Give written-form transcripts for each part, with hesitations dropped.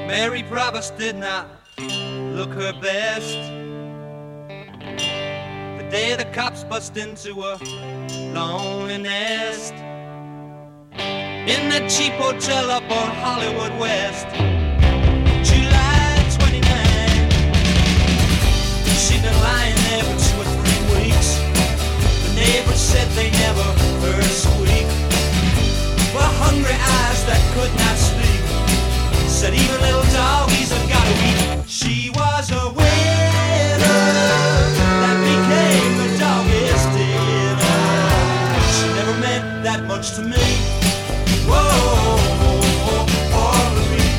Mary Provost did not look her best. The day the cops bust into her lonely nest in that cheap hotel up on Hollywood West. July 29. She'd been lying there for 2 or 3 weeks. The neighbors said they never heard her squeak. Were hungry eyes that could not speak, said even little doggies have got to eat. She was a winner that became the doggies dinner. She never meant that much to me. Whoa, Marie.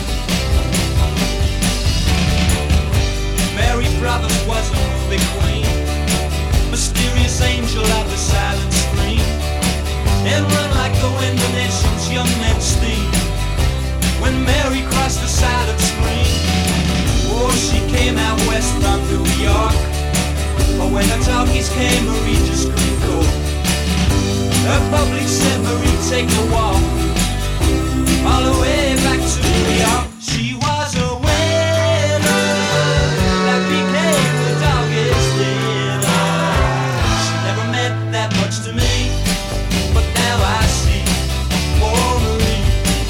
Mary Provost was a movie queen, mysterious angel of the silent screen, and run like the wind the nation's young men steam. When Mary crossed the silent screen, oh, she came out west from New York. But when the talkies came, Marie just couldn't go. Her public said, Marie, take a walk all the way back to New York. She was a winner that became the doggies dinner. She never meant that much to me, but now I see. Oh, Marie.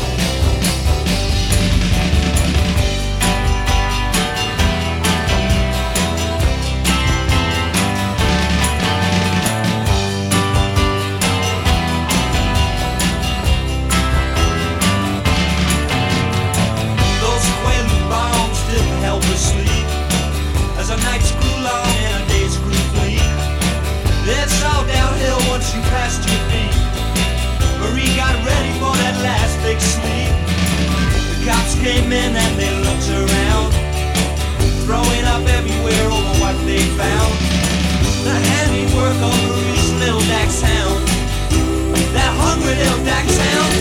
As our nights grew long and our days grew bleak, it's all downhill once you passed your feet. Marie got ready for that last big sleep. The cops came in and they looked around, throwing up everywhere over what they found. The handiwork of Marie's little Dax hound, that hungry little Dax hound.